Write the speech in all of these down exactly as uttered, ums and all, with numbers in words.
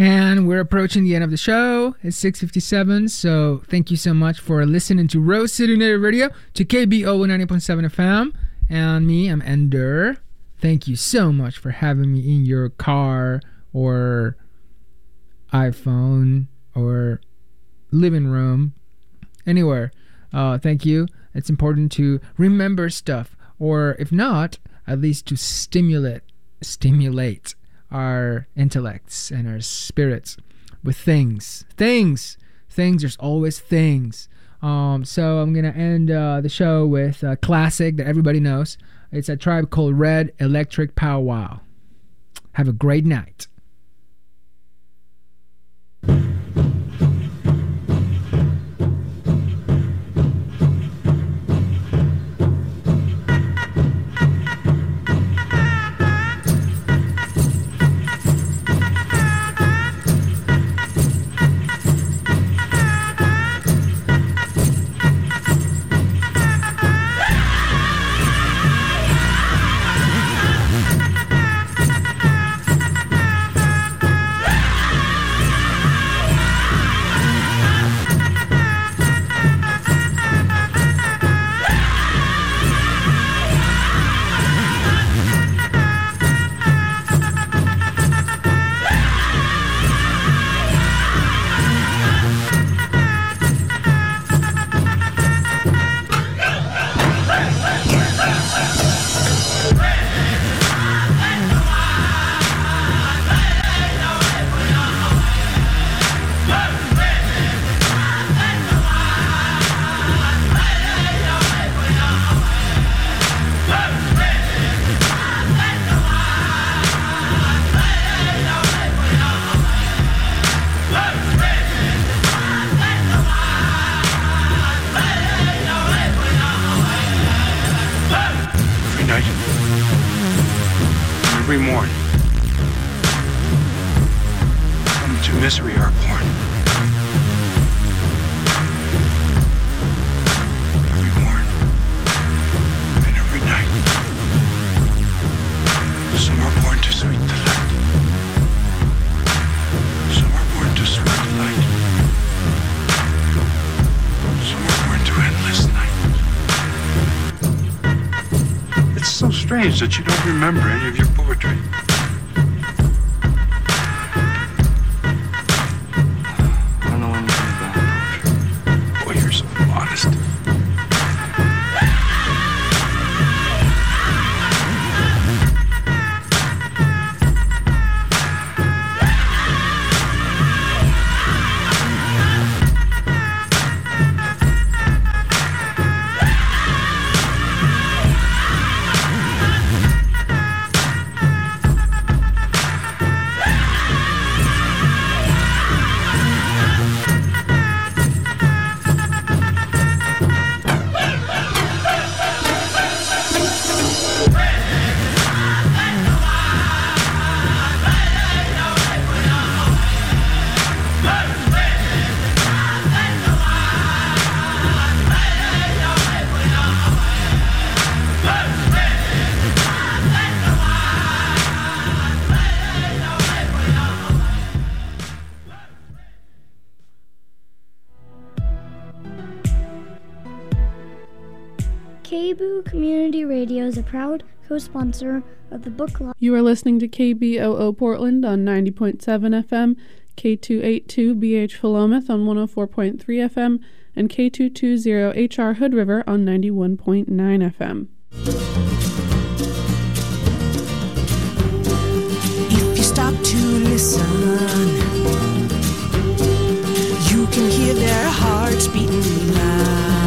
And we're approaching the end of the show. It's six fifty-seven, so thank you so much for listening to Rose City Native Radio, to K B O ninety point seven F M. And me, I'm Ender. Thank you so much for having me in your car or iPhone or living room, anywhere. Uh, thank you. It's important to remember stuff, or if not, at least to stimulate, stimulate our intellects and our spirits with things. Things! Things, there's always things. Um, so I'm going to end uh, the show with a classic that everybody knows. It's a tribe called Red Electric Powwow. Have a great night. Every morning, from to misery are born. Every morn and every night, some are born to sweet delight. Some are born to sweet delight. Some are born to endless night. It's so strange that you don't remember any of your poetry. I don't know anything about poetry. Boy, you're so modest. K B O Community Radio is a proud co-sponsor of the book launch. You are listening to K B O O Portland on ninety point seven F M, K two eighty-two B H Philomath on one oh four point three F M, and K two twenty H R Hood River on ninety-one point nine F M. If you stop to listen, you can hear their hearts beating loud.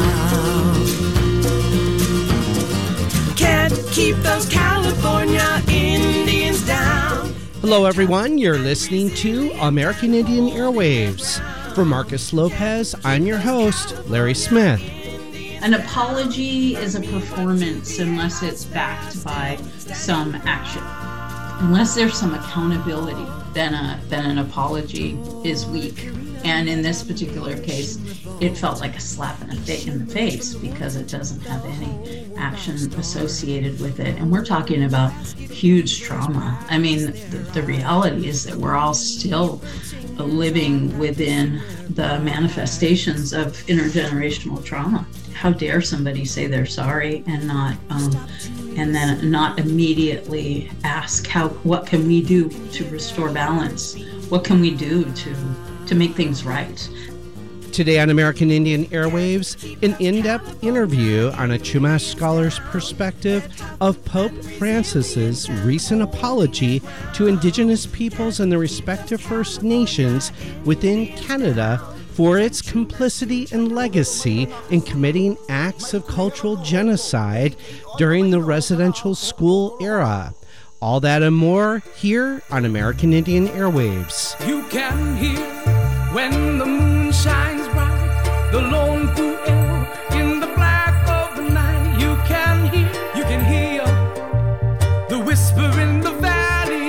Can't keep those California Indians down. Hello, everyone. You're listening to American Indian Airwaves. For Marcus Lopez, I'm your host, Larry Smith. An apology is a performance unless it's backed by some action. Unless there's some accountability, then a then an apology is weak. And in this particular case, it felt like a slap in the, fa- in the face because it doesn't have any action associated with it. And we're talking about huge trauma. I mean, the, the reality is that we're all still living within the manifestations of intergenerational trauma. How dare somebody say they're sorry and not, um, and then not immediately ask how, what can we do to restore balance? What can we do to, to make things right? Today on American Indian Airwaves, an in-depth interview on a Chumash scholar's perspective of Pope Francis's recent apology to Indigenous peoples and the respective First Nations within Canada for its complicity and legacy in committing acts of cultural genocide during the residential school era. All that and more here on American Indian Airwaves. You can hear when the moon shines bright, the lone blue arrow in the black of the night. You can hear, you can hear the whisper in the valley.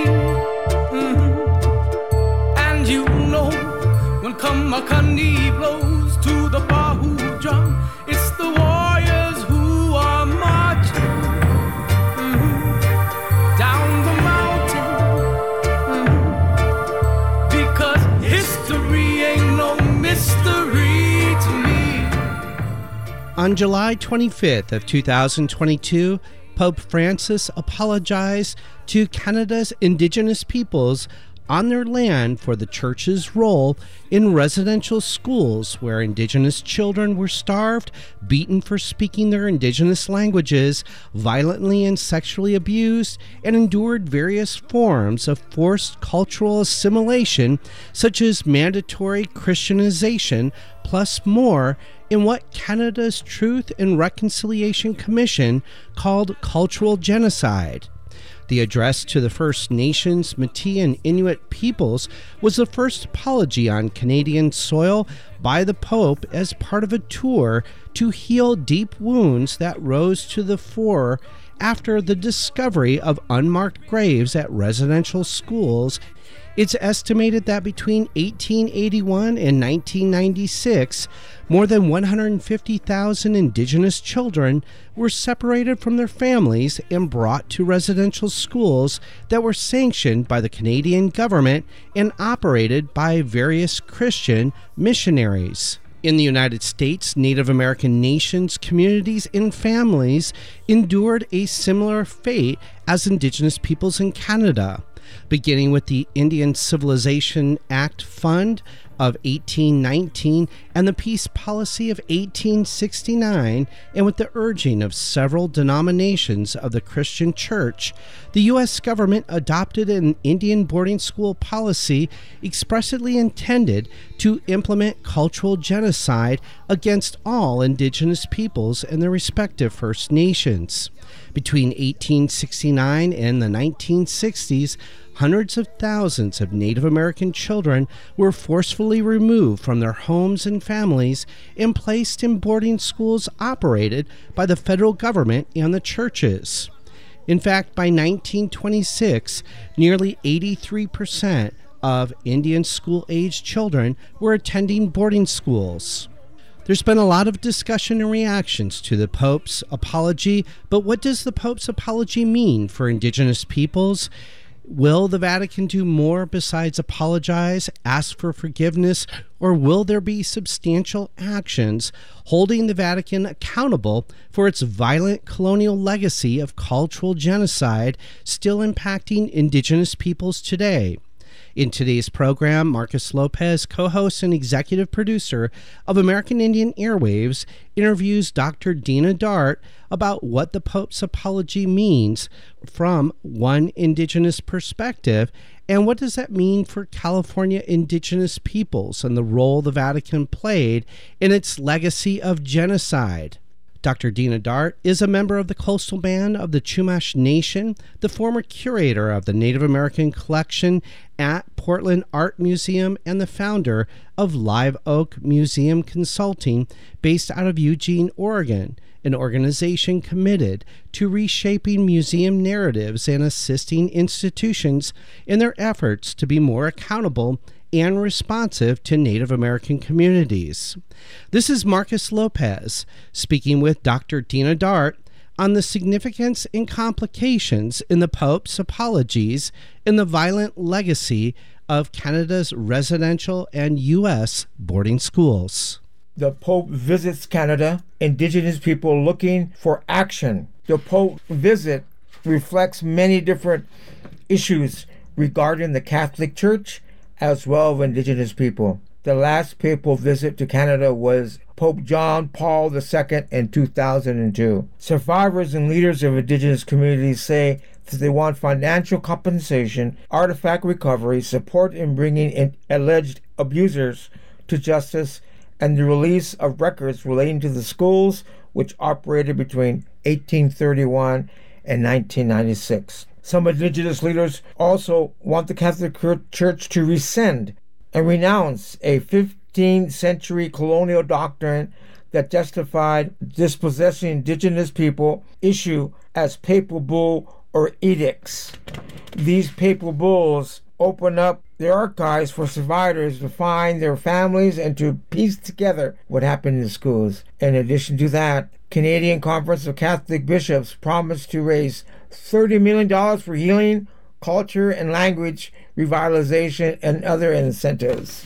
Mm-hmm. And you know when Kamakani blows to the Bahu drum, it's the warriors who are marching mm-hmm. down the mountain mm-hmm. because history ain't no mystery to me. On July twenty-fifth of two thousand twenty-two, Pope Francis apologized to Canada's Indigenous peoples on their land for the Church's role in residential schools where Indigenous children were starved, beaten for speaking their Indigenous languages, violently and sexually abused, and endured various forms of forced cultural assimilation, such as mandatory Christianization, plus more, in what Canada's Truth and Reconciliation Commission called cultural genocide. The address to the First Nations, Métis, and Inuit peoples was the first apology on Canadian soil by the Pope as part of a tour to heal deep wounds that rose to the fore after the discovery of unmarked graves at residential schools. It's estimated that between eighteen eighty-one and nineteen ninety-six, more than one hundred fifty thousand Indigenous children were separated from their families and brought to residential schools that were sanctioned by the Canadian government and operated by various Christian missionaries. In the United States, Native American nations, communities, and families endured a similar fate as Indigenous peoples in Canada. Beginning with the Indian Civilization Act Fund of eighteen nineteen and the Peace Policy of eighteen sixty-nine, and with the urging of several denominations of the Christian Church, the U S government adopted an Indian boarding school policy expressly intended to implement cultural genocide against all Indigenous peoples and their respective First Nations. Between eighteen sixty-nine and the nineteen sixties, hundreds of thousands of Native American children were forcefully removed from their homes and families and placed in boarding schools operated by the federal government and the churches. In fact, by nineteen twenty-six, nearly eighty-three percent of Indian school-aged children were attending boarding schools. There's been a lot of discussion and reactions to the Pope's apology, but what does the Pope's apology mean for Indigenous peoples? Will the Vatican do more besides apologize, ask for forgiveness, or will there be substantial actions holding the Vatican accountable for its violent colonial legacy of cultural genocide still impacting Indigenous peoples today? In today's program, Marcus Lopez, co-host and executive producer of American Indian Airwaves, interviews Doctor Dina Dart about what the Pope's apology means from one Indigenous perspective, and what does that mean for California Indigenous peoples and the role the Vatican played in its legacy of genocide. Doctor Dina Dart is a member of the Coastal Band of the Chumash Nation, the former curator of the Native American Collection at Portland Art Museum, and the founder of Live Oak Museum Consulting, based out of Eugene, Oregon, an organization committed to reshaping museum narratives and assisting institutions in their efforts to be more accountable and responsive to Native American communities. This is Marcus Lopez speaking with Doctor Dina Dart on the significance and complications in the Pope's apologies in the violent legacy of Canada's residential and U S boarding schools. The Pope visits Canada, Indigenous people looking for action. The Pope visit reflects many different issues regarding the Catholic Church as well as Indigenous people. The last papal visit to Canada was Pope John Paul the Second in two thousand two. Survivors and leaders of Indigenous communities say that they want financial compensation, artifact recovery, support in bringing in alleged abusers to justice, and the release of records relating to the schools which operated between eighteen thirty-one and nineteen ninety-six. Some Indigenous leaders also want the Catholic Church to rescind and renounce a fifteenth century colonial doctrine that justified dispossessing Indigenous people issue as papal bull or edicts. These papal bulls open up the archives for survivors to find their families and to piece together what happened in the schools. In addition to that, Canadian Conference of Catholic Bishops promised to raise thirty million dollars for healing, culture, and language revitalization and other incentives.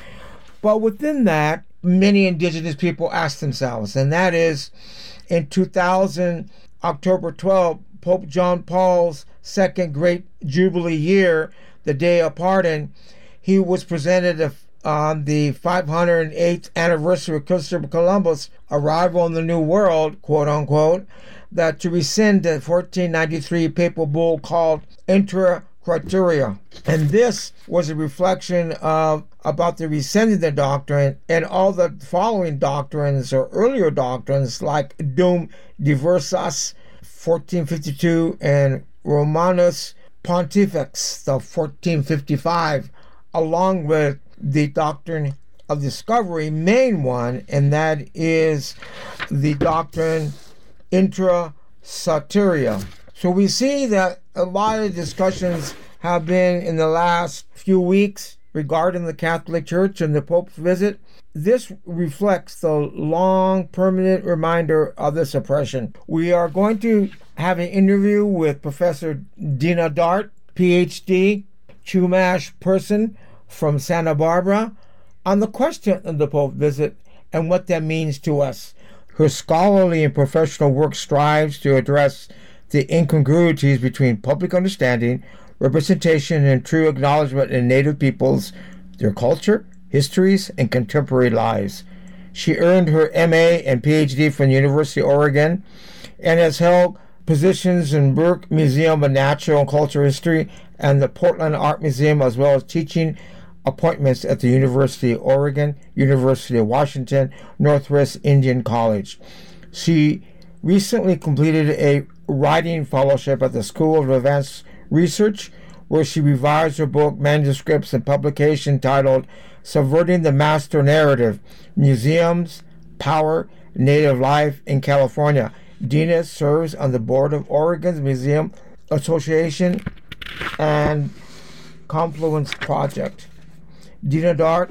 But within that, many Indigenous people ask themselves, and that is, in two thousand, October twelfth, Pope John Paul's second Great Jubilee year, the Day of Pardon, he was presented on the five hundred eighth anniversary of Christopher Columbus' arrival in the New World, quote unquote, that to rescind the fourteen ninety-three papal bull called Intra Criteria. And this was a reflection of about the rescinding the doctrine and all the following doctrines or earlier doctrines like Dum Diversas, fourteen fifty-two, and Romanus Pontifex, the fourteen fifty-five, along with the doctrine of discovery, main one, and that is the doctrine Intra Soteria. So we see that a lot of discussions have been in the last few weeks regarding the Catholic Church and the Pope's visit. This reflects the long permanent reminder of this oppression. We are going to have an interview with Professor Dina Dart, P H D, Chumash person from Santa Barbara, on the question of the Pope visit and what that means to us. Her scholarly and professional work strives to address the incongruities between public understanding, representation, and true acknowledgement in Native peoples, their culture, histories, and contemporary lives. She earned her M A and P H D from the University of Oregon and has held positions in Burke Museum of Natural and Cultural History and the Portland Art Museum, as well as teaching appointments at the University of Oregon, University of Washington, Northwest Indian College. She recently completed a writing fellowship at the School of Advanced Research, where she revised her book, manuscripts, and publication titled Subverting the Master Narrative, Museums, Power, Native Life in California. Dina serves on the board of Oregon's Museum Association and Confluence Project. Dina Dart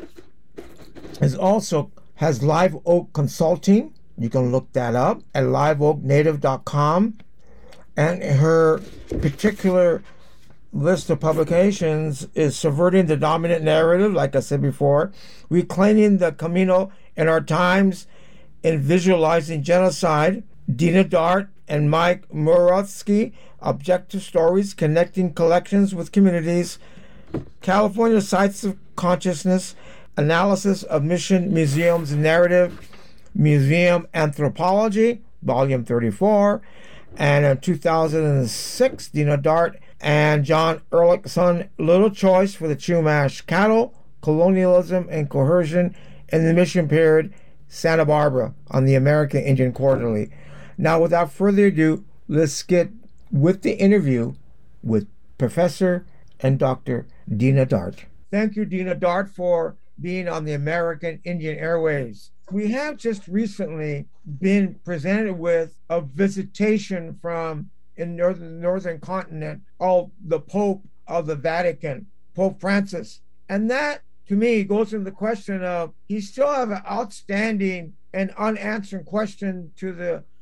is also has Live Oak Consulting. You can look that up at live oak native dot com. And her particular list of publications is Subverting the Dominant Narrative, like I said before, Reclaiming the Camino in Our Times, and Visualizing Genocide. Dina Dart and Mike Murawski, Objective Stories, Connecting Collections with Communities, California Sites of Consciousness, Analysis of Mission Museums Narrative, Museum Anthropology, Volume thirty-four, and in two thousand six, Dina Dart and John Ehrlichson, Little Choice for the Chumash Cattle, Colonialism and Coercion in the Mission Period, Santa Barbara, on the American Indian Quarterly. Now, without further ado, let's get with the interview with Professor and Doctor Dina Dart. Thank you, Dina Dart, for being on the American Indian Airways. We have just recently been presented with a visitation from in northern northern continent of the Pope of the Vatican, Pope Francis. And that, to me, goes to the question of he still have an outstanding and unanswered question to the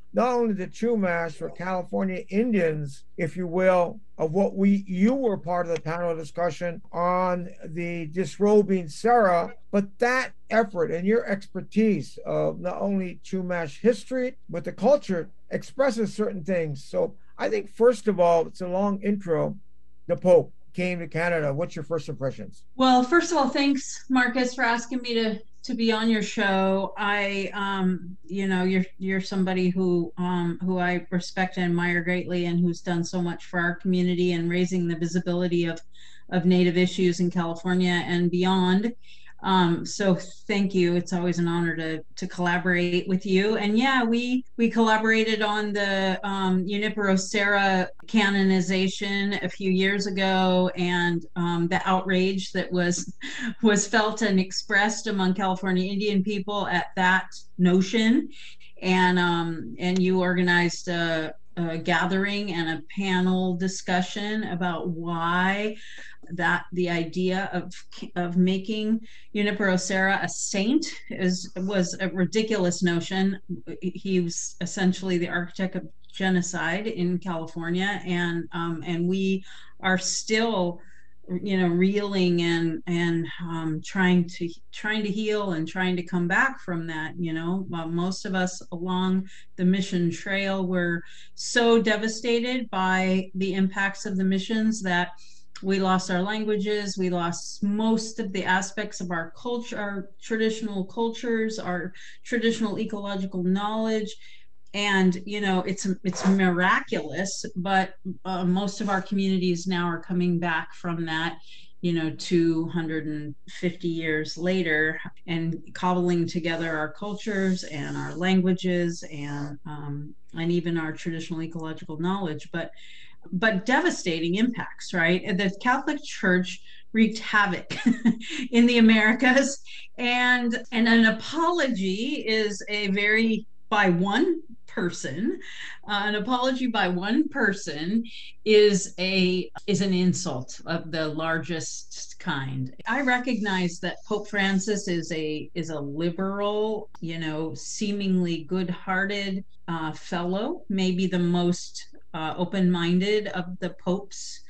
not only the Chumash for California Indians, if you will, of what we you were part of the panel discussion on the disrobing Sarah, but that effort and your expertise of not only Chumash history, but the culture expresses certain things. So I think, first of all, it's a long intro. The Pope came to Canada. What's your first impressions? Well, first of all, thanks, Marcus, for asking me to to be on your show. I, um, you know, you're you're somebody who um, who I respect and admire greatly, and who's done so much for our community and raising the visibility of of Native issues in California and beyond. Um, so thank you. It's always an honor to to collaborate with you. And yeah, we we collaborated on the um, Junipero Serra canonization a few years ago, and um, the outrage that was was felt and expressed among California Indian people at that notion. And um, and you organized a, a gathering and a panel discussion about why that the idea of of making Junipero Serra a saint is was a ridiculous notion. He was essentially the architect of genocide in California, and um, and we are still, you know, reeling and and um, trying to trying to heal and trying to come back from that. You know, well, most of us along the mission trail were so devastated by the impacts of the missions that we lost our languages, we lost most of the aspects of our culture, our traditional cultures, our traditional ecological knowledge. And, you know, it's it's miraculous, but uh, most of our communities now are coming back from that, you know, two hundred fifty years later, and cobbling together our cultures and our languages and um, and even our traditional ecological knowledge. But but devastating impacts, right? The Catholic Church wreaked havoc in the Americas, and and an apology is a very, by one person, uh, an apology by one person is a is an insult of the largest kind. I recognize that Pope Francis is a is a liberal, you know, seemingly good-hearted uh, fellow, maybe the most uh, open-minded of the popes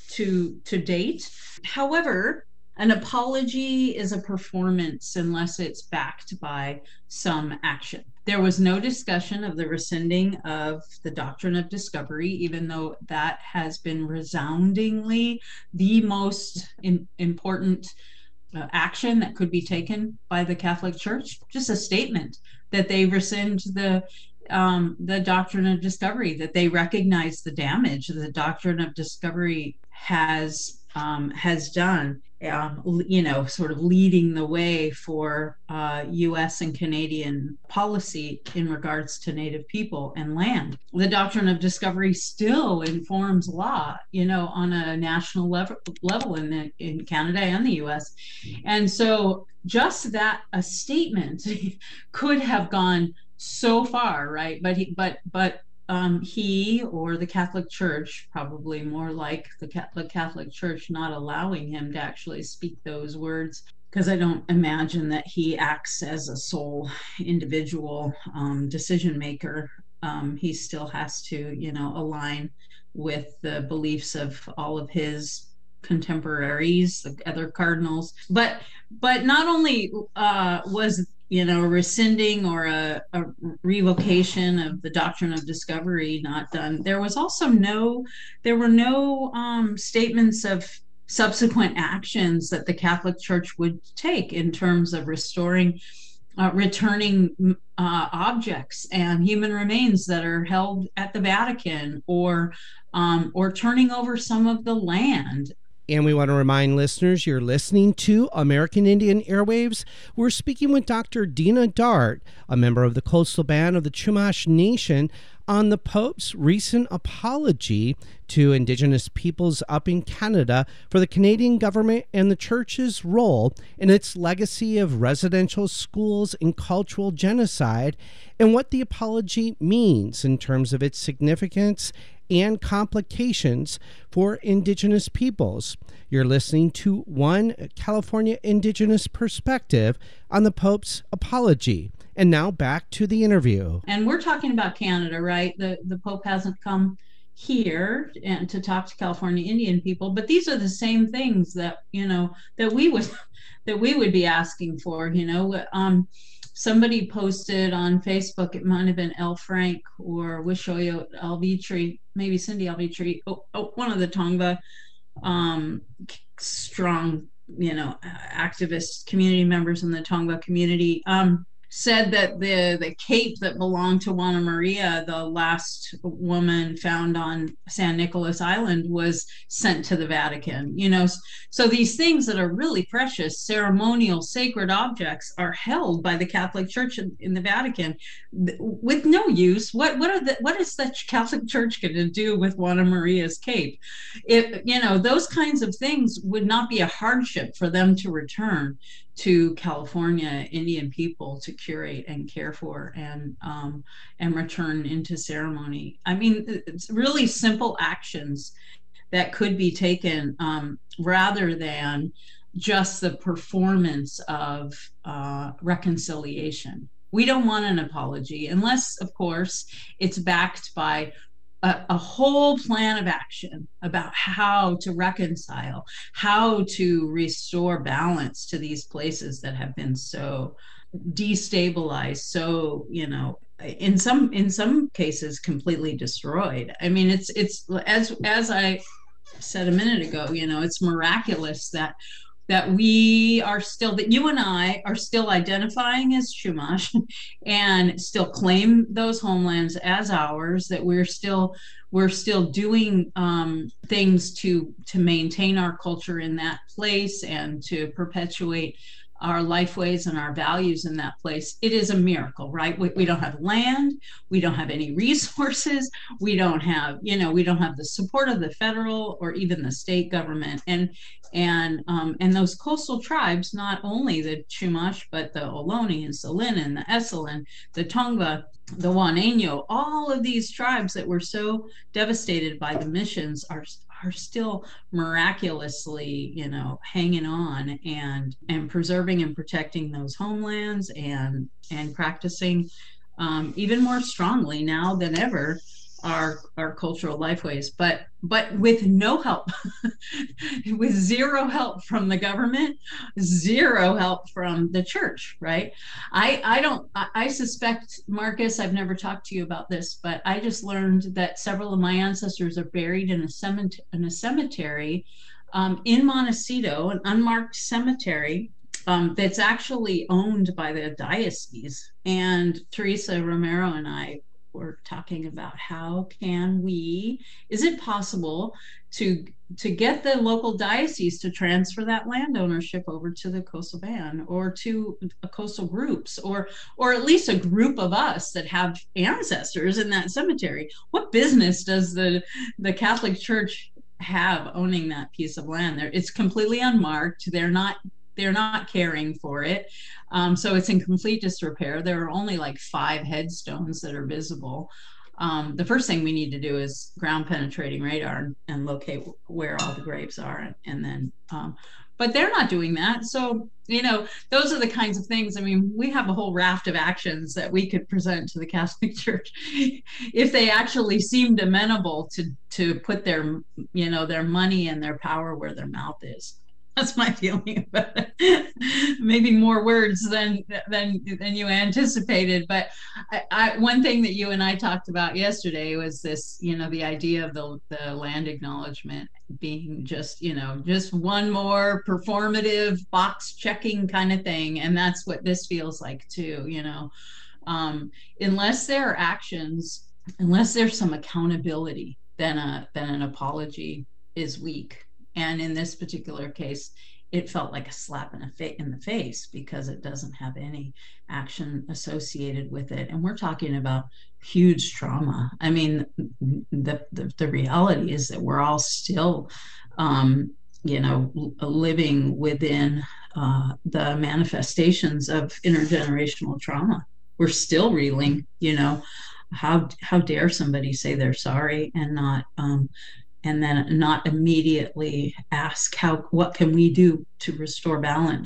to to date. However, an apology is a performance unless it's backed by some action. There was no discussion of the rescinding of the doctrine of discovery, even though that has been resoundingly the most in, important uh, action that could be taken by the Catholic Church. Just a statement that they rescind the um, the doctrine of discovery, that they recognize the damage the doctrine of discovery has um, has done. Um, you know, sort of leading the way for uh, U S and Canadian policy in regards to Native people and land. The doctrine of discovery still informs law, you know, on a national level, level in the, in Canada and the U S. And so just that a statement could have gone so far, right? But he, but but. Um, he or the Catholic Church, probably more like the Catholic Catholic Church, not allowing him to actually speak those words, because I don't imagine that he acts as a sole individual um, decision maker. Um, he still has to, you know, align with the beliefs of all of his contemporaries, the other cardinals. But but not only uh, was you know, rescinding or a, a revocation of the doctrine of discovery not done, there was also no, there were no um, statements of subsequent actions that the Catholic Church would take in terms of restoring, uh, returning uh, objects and human remains that are held at the Vatican, or um, or turning over some of the land. And we want to remind listeners you're listening to American Indian Airwaves. We're speaking with Doctor Dina Dart, a member of the Coastal Band of the Chumash Nation, on the Pope's recent apology to Indigenous peoples up in Canada for the Canadian government and the Church's role in its legacy of residential schools and cultural genocide, and what the apology means in terms of its significance and complications for Indigenous peoples. You're listening to One California Indigenous Perspective on the Pope's apology. And now back to the interview. And we're talking about Canada, right? The the Pope hasn't come here and to talk to California Indian people, but these are the same things that, you know, that we would that we would be asking for, you know. Um, somebody posted on Facebook, it might have been El Frank or Wishoyo Alvitri, maybe Cindy Alvitri, oh, oh, one of the Tongva um, strong, you know, activist community members in the Tongva community. Um, said that the the cape that belonged to Juana Maria, the last woman found on San Nicolas Island, was sent to the Vatican. You know, so these things that are really precious, ceremonial, sacred objects, are held by the Catholic Church in, in the Vatican with no use. What what are the what is the Catholic Church going to do with Juana Maria's cape? If you know, those kinds of things would not be a hardship for them to return to California Indian people to curate and care for and um, and return into ceremony. I mean, it's really simple actions that could be taken um, rather than just the performance of uh, reconciliation. We don't want an apology unless, of course, it's backed by A, a whole plan of action about how to reconcile, how to restore balance to these places that have been so destabilized, so, you know, in some in some cases completely destroyed. I mean, it's it's as as I said a minute ago, you know, it's miraculous that that we are still, that you and I are still identifying as Chumash and still claim those homelands as ours, that we're still we're still doing um, things to to maintain our culture in that place and to perpetuate our lifeways and our values in that place. It is a miracle, right? We, we don't have land, we don't have any resources, we don't have, you know, we don't have the support of the federal or even the state government. And and um, and those coastal tribes, not only the Chumash, but the Ohlone and Tsilin and the Essel, the Tongva, the Juaneño, all of these tribes that were so devastated by the missions are are still miraculously, you know, hanging on and and preserving and protecting those homelands and and practicing um, even more strongly now than ever our our cultural lifeways, but but with no help, with zero help from the government, zero help from the church, right? I I don't I, I suspect, Marcus, I've never talked to you about this, but I just learned that several of my ancestors are buried in a cemetery in a cemetery um, in Montecito, an unmarked cemetery um, that's actually owned by the diocese. And Teresa Romero and I we're talking about how can we, is it possible to to get the local diocese to transfer that land ownership over to the coastal band or to uh, coastal groups, or or at least a group of us that have ancestors in that cemetery? What business does the the Catholic Church have owning that piece of land there? It's completely unmarked. They're not They're not caring for it. Um, so it's in complete disrepair. There are only like five headstones that are visible. Um, the first thing we need to do is ground penetrating radar and, and locate where all the graves are. And then, um, but they're not doing that. So, you know, those are the kinds of things. I mean, we have a whole raft of actions that we could present to the Catholic Church if they actually seemed amenable to, to put their, you know, their money and their power where their mouth is. That's my feeling about it. Maybe more words than than than you anticipated. But I, I, one thing that you and I talked about yesterday was this, you know, the idea of the the land acknowledgement being just, you know, just one more performative box checking kind of thing. And that's what this feels like too, you know. Um, unless there are actions, unless there's some accountability, then a then an apology is weak. And in this particular case, it felt like a slap in, a fa- in the face because it doesn't have any action associated with it. And we're talking about huge trauma. I mean, the the, the reality is that we're all still, um, you know, living within uh, the manifestations of intergenerational trauma. We're still reeling, you know. How how dare somebody say they're sorry and not um, and then not immediately ask how what can we do to restore balance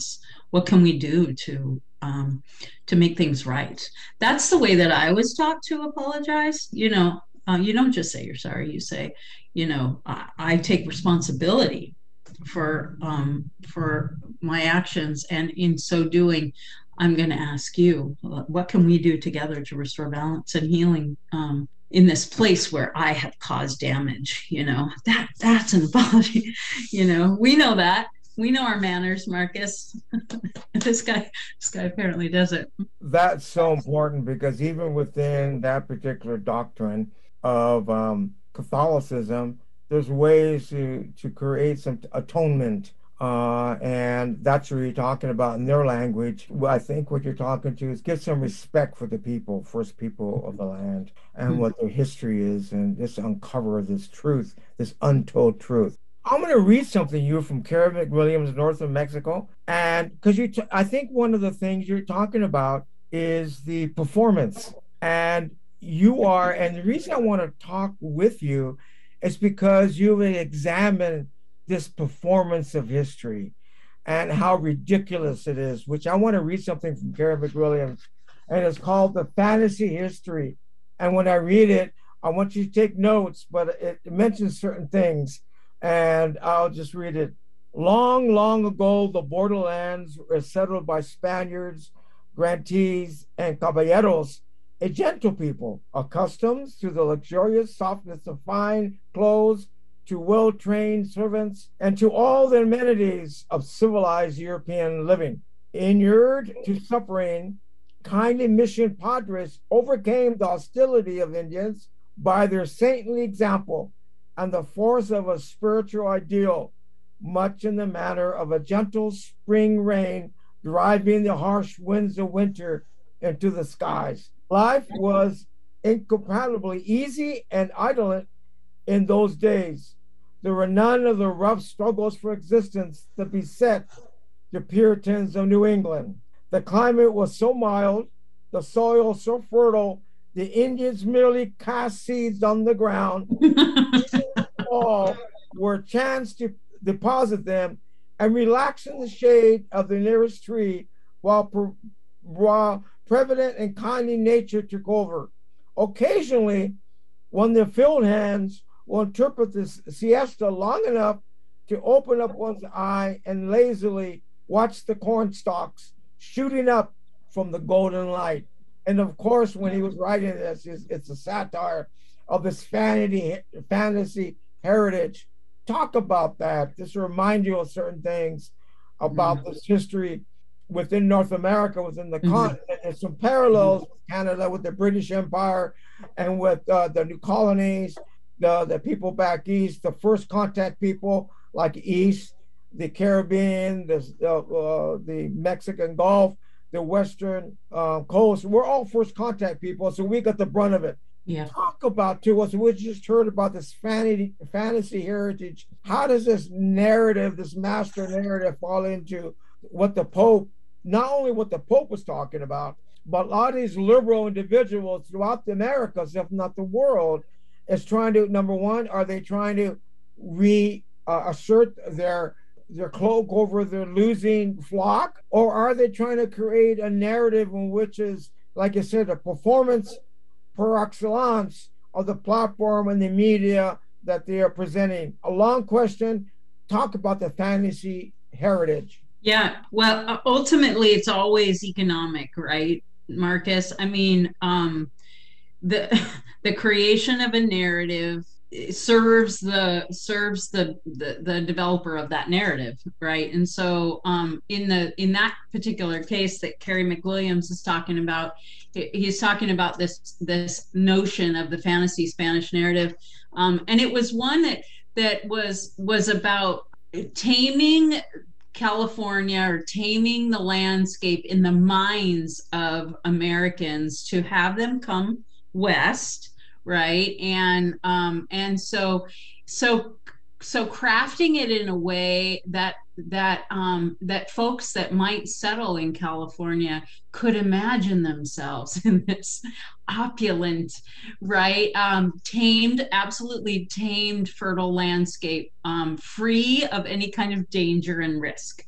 what can we do to um, to make things right? That's the way that I was taught to apologize. You know, uh, you don't just say you're sorry. You say, you know, I, I take responsibility for um, for my actions, and in so doing, I'm going to ask you, what can we do together to restore balance and healing um, in this place where I have caused damage? You know, that that's an apology. You know, we know that. We know our manners, Marcus. this guy, this guy apparently doesn't. That's so important, because even within that particular doctrine of um, Catholicism, there's ways to, to create some atonement. Uh, and that's what you're talking about in their language. Well, I think what you're talking to is give some respect for the people, first people of the land, and mm-hmm. what their history is, and just uncover this truth, this untold truth. I'm going to read something to you from Carey McWilliams, North of Mexico. And because you, t- I think one of the things you're talking about is the performance. And you are, and the reason I want to talk with you is because you've examined this performance of history and how ridiculous it is, which I want to read something from Carey McWilliams, and it's called The Fantasy History. And when I read it, I want you to take notes, but it, it mentions certain things. And I'll just read it. Long, long ago, the borderlands were settled by Spaniards, grantees, and caballeros, a gentle people, accustomed to the luxurious softness of fine clothes, to well-trained servants, and to all the amenities of civilized European living. Inured to suffering, kindly mission padres overcame the hostility of Indians by their saintly example and the force of a spiritual ideal, much in the manner of a gentle spring rain driving the harsh winds of winter into the skies. Life was incompatibly easy and idle in those days. There were none of the rough struggles for existence that beset the Puritans of New England. The climate was so mild, the soil so fertile, the Indians merely cast seeds on the ground. All were a chance to deposit them and relax in the shade of the nearest tree while, pre- while prevalent and kindly nature took over. Occasionally, when the field hands will interpret this siesta long enough to open up one's eye and lazily watch the corn stalks shooting up from the golden light. And of course, when he was writing this, it's, it's a satire of his fantasy, fantasy heritage. Talk about that. This will remind you of certain things about mm-hmm. this history within North America, within the mm-hmm. continent, and some parallels with Canada, with the British Empire, and with uh, the new colonies, the, the people back east, the first contact people like east, the Caribbean, the, uh, uh, the Mexican Gulf, the Western uh, coast. We're all first contact people, so we got the brunt of it. Yeah. Talk about too. So we just heard about this fantasy, fantasy heritage. How does this narrative, this master narrative, fall into what the Pope, not only what the Pope was talking about, but a lot of these liberal individuals throughout the Americas, if not the world, is trying to, number one, are they trying to re uh, assert their their cloak over their losing flock, or are they trying to create a narrative in which is, like I said, a performance per excellence of the platform and the media that they are presenting? A long question. Talk about the fantasy heritage. Yeah, well, ultimately, it's always economic, right, Marcus? I mean, um, the the creation of a narrative serves the serves the, the the developer of that narrative, right? And so, um, in the in that particular case that Carey McWilliams is talking about, he's talking about this this notion of the fantasy Spanish narrative, um, and it was one that that was was about taming California, or taming the landscape in the minds of Americans to have them come west, right? And um, and so so so crafting it in a way that that um, that folks that might settle in California could imagine themselves in this opulent, right, um, tamed, absolutely tamed, fertile landscape, um, free of any kind of danger and risk.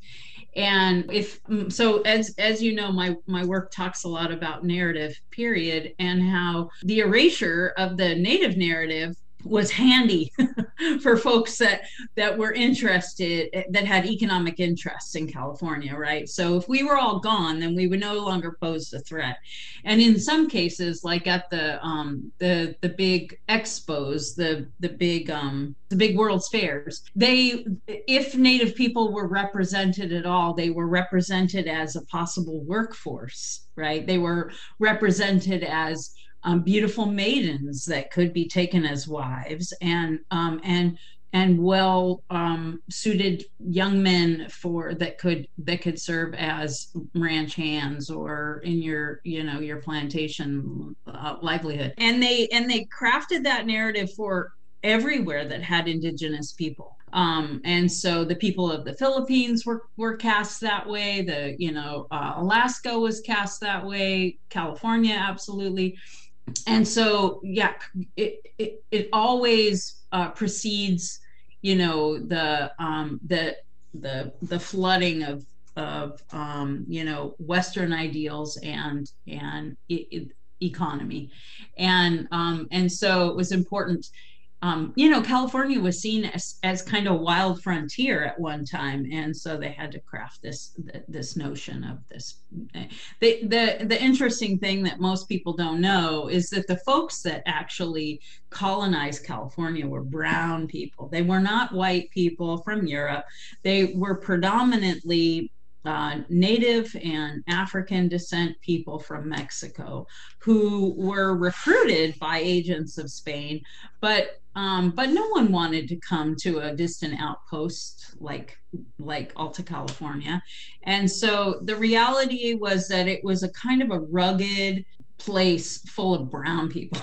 And if so, as as you know, my my work talks a lot about narrative, period, and how the erasure of the native narrative was handy for folks that that were interested, that had economic interests in California, right? So if we were all gone, then we would no longer pose a threat. And in some cases, like at the um, the the big expos, the the big um, the big World's Fairs, they, if Native people were represented at all, they were represented as a possible workforce, right? They were represented as Um, beautiful maidens that could be taken as wives, and um, and and well um, suited young men for that could that could serve as ranch hands or in your you know your plantation uh, livelihood. And they and they crafted that narrative for everywhere that had indigenous people. Um, and so the people of the Philippines were, were cast that way. The, you know, uh, Alaska was cast that way. California, absolutely. And so, yeah, it it, it always uh, precedes, you know, the um, the the the flooding of of um, you know Western ideals and and it, it, economy, and um, and so it was important. Um, you know, California was seen as, as kind of wild frontier at one time, and so they had to craft this this notion of this. The the the interesting thing that most people don't know is that the folks that actually colonized California were brown people. They were not white people from Europe. They were predominantly Uh, Native and African descent people from Mexico who were recruited by agents of Spain, but um, but no one wanted to come to a distant outpost like like Alta California. And so the reality was that it was a kind of a rugged place full of brown people.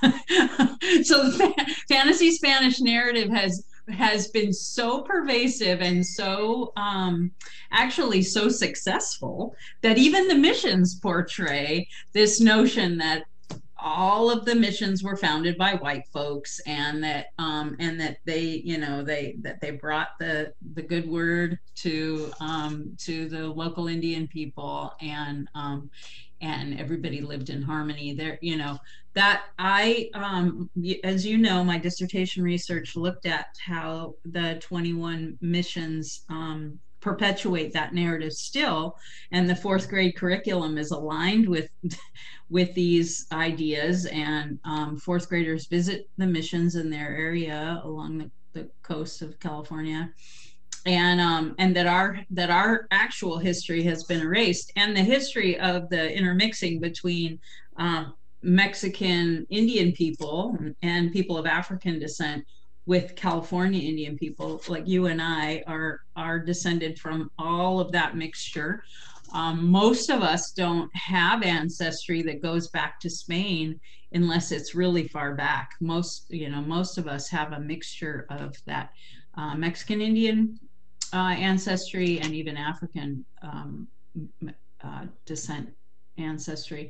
So the fa- fantasy Spanish narrative has has been so pervasive and so um, actually so successful that even the missions portray this notion that all of the missions were founded by white folks, and that um, and that they, you know, they that they brought the the good word to um, to the local Indian people, and um, and everybody lived in harmony there. You know, that I, um, as you know, my dissertation research looked at how the twenty-one missions um, perpetuate that narrative still, and the fourth grade curriculum is aligned with with these ideas, and um, fourth graders visit the missions in their area along the, the coast of California. And um, and that our that our actual history has been erased, and the history of the intermixing between um, Mexican Indian people and people of African descent with California Indian people, like you and I, are are descended from all of that mixture. Um, most of us don't have ancestry that goes back to Spain unless it's really far back. Most, you know, most of us have a mixture of that uh, Mexican Indian uh, ancestry and even African um, uh, descent ancestry.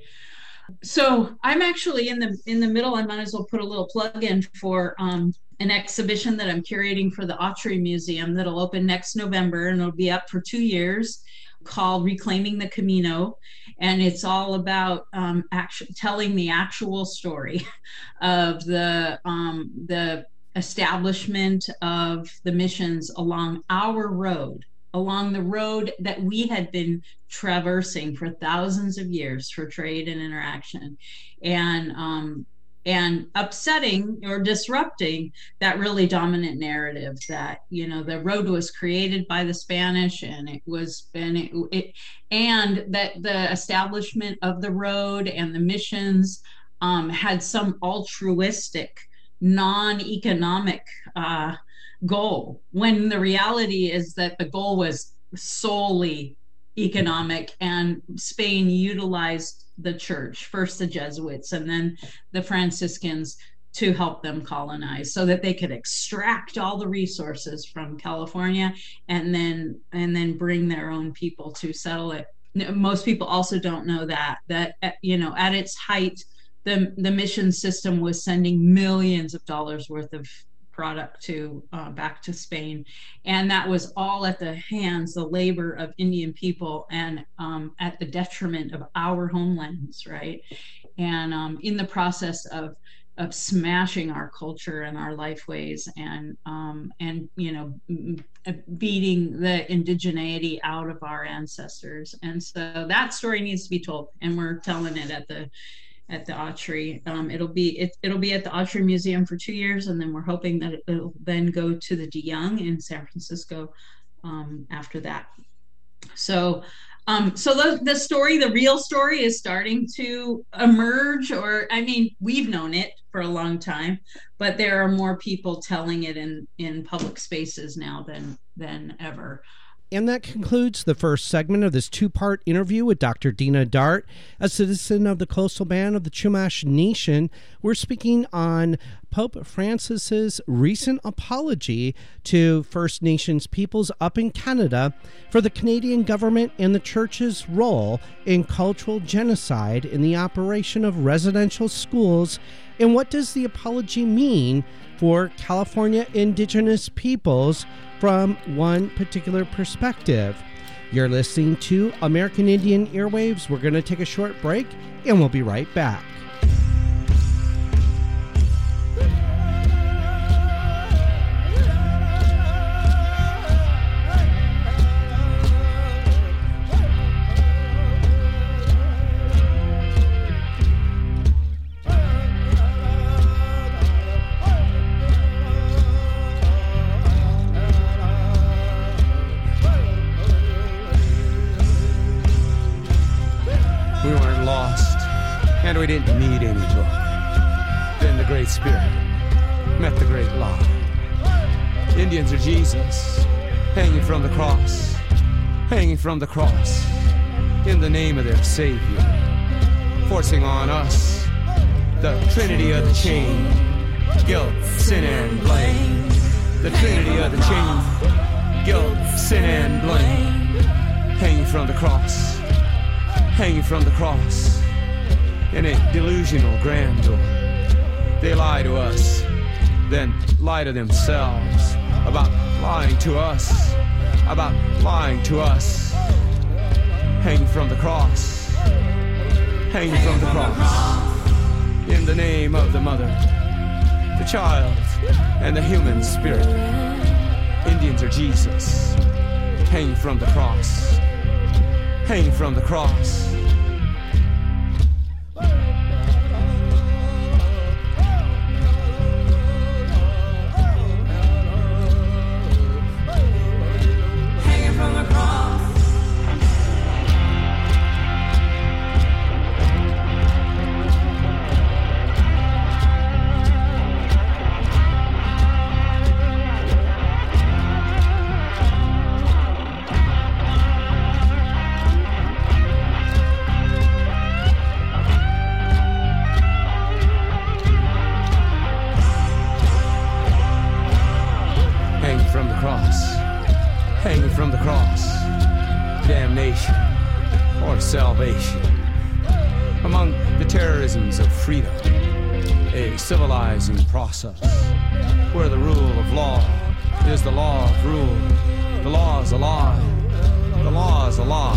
So I'm actually in the in the middle. I might as well put a little plug in for um, an exhibition that I'm curating for the Autry Museum that'll open next November, and it'll be up for two years, called Reclaiming the Camino. And it's all about um, actu- telling the actual story of the um, the establishment of the missions along our road, along the road that we had been traversing for thousands of years for trade and interaction, and um, and upsetting or disrupting that really dominant narrative that, you know, the road was created by the Spanish, and it was and it, it and that the establishment of the road and the missions um, had some altruistic, non-economic uh, goal, when the reality is that the goal was solely economic, and Spain utilized the church, first the Jesuits and then the Franciscans, to help them colonize so that they could extract all the resources from California and then and then bring their own people to settle it. Most people also don't know that that you know, at its height, the the mission system was sending millions of dollars worth of product to uh, back to Spain, and that was all at the hands, the labor of Indian people, and um, at the detriment of our homelands, right? And um, in the process of of smashing our culture and our lifeways, and um, and you know beating the indigeneity out of our ancestors. And so that story needs to be told, and we're telling it at the at the Autry. Um, it'll be it, it'll be at the Autry Museum for two years, and then we're hoping that it'll then go to the De Young in San Francisco um, after that. So. Um, so the, the story, the real story, is starting to emerge, or I mean, we've known it for a long time, but there are more people telling it in, in public spaces now than than ever. And that concludes the first segment of this two-part interview with Doctor Dina Dart, a citizen of the coastal band of the Chumash Nation. We're speaking on Pope Francis's recent apology to First Nations peoples up in Canada for the Canadian government and the church's role in cultural genocide in the operation of residential schools. And what does the apology mean for California Indigenous peoples from one particular perspective? You're listening to American Indian Earwaves. We're going to take a short break, and we'll be right back. And we didn't need any book. Then the Great Spirit met the great law. Indians are Jesus, hanging from the cross, hanging from the cross, in the name of their Savior, forcing on us the trinity of the chain, guilt, sin, and blame. The trinity of the chain, guilt, sin, and blame. Hanging from the cross, hanging from the cross. In a delusional grandeur, they lie to us, then lie to themselves about lying to us, about lying to us. Hanging from the cross, hanging from the cross, in the name of the mother, the child, and the human spirit. Indians are Jesus, hanging from the cross, hanging from the cross. Salvation among the terrorisms of freedom, a civilizing process where the rule of law is the law of rule. The law is a lie. The law is a lie.